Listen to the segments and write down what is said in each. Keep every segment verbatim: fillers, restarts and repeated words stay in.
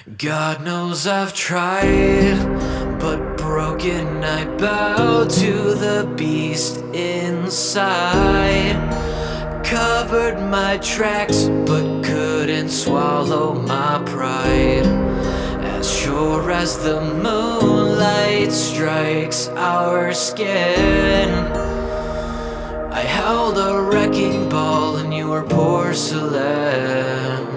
God knows I've tried, but broken I bow to the beast inside. Covered my tracks, but couldn't swallow my pride. As sure as the moonlight strikes our skin, I held a wrecking ball and you were porcelain.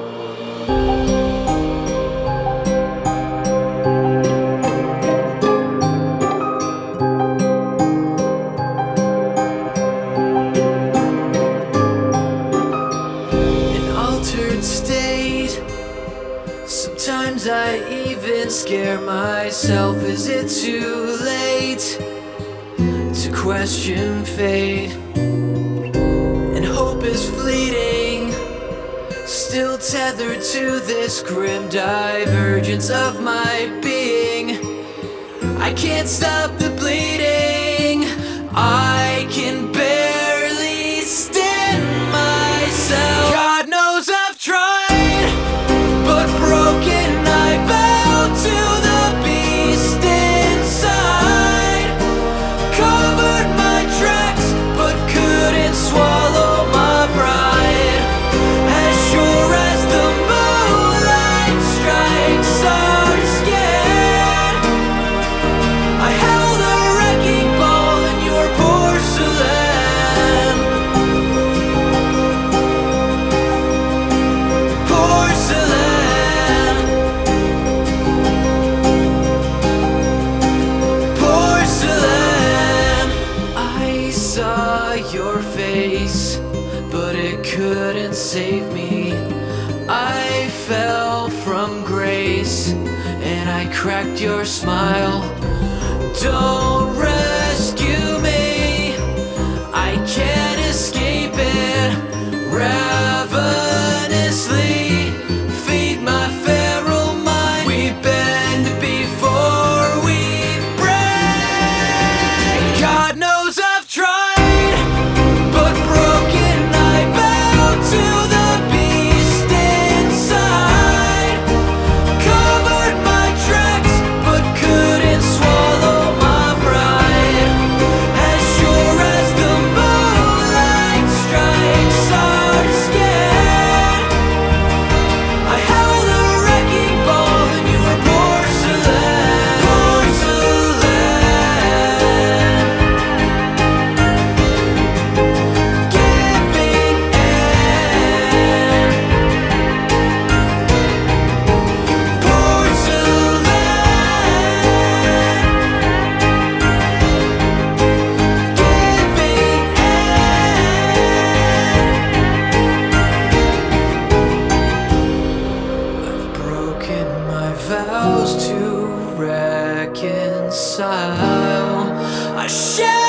State. Sometimes I even scare myself. Is it too late to question fate? And hope is fleeting, still tethered to this grim divergence of my being. I can't stop the bleeding, I can barely stand myself. God knows I've tried, but broken I bow to the beast inside. Covered my tracks, but couldn't swallow my pride. As sure as the moonlight strikes our skin, I held a wrecking ball in your porcelain. Your face, but it couldn't save me. I fell from grace and I cracked your smile. Don't rescue me, I can't escape it. Ravenously feed my feral mind. We bend before we break. God knows I've tried, vows to reconcile. I shall